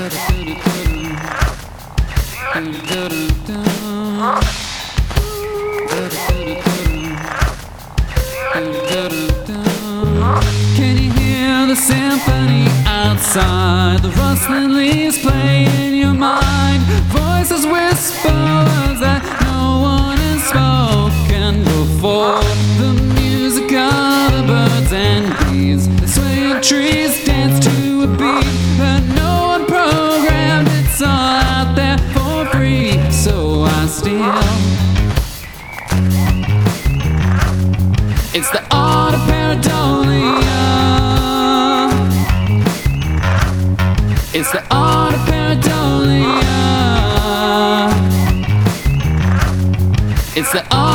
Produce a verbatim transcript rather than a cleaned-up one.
Can you hear the symphony outside? The rustling leaves play in your mind. Voices whisper words that no one has spoken before. The music of the birds and bees, the swaying trees dance to a beat that no one programmed. It's all out there for free, so I steal. It's the art of pareidolia. It's the art of pareidolia. It's the art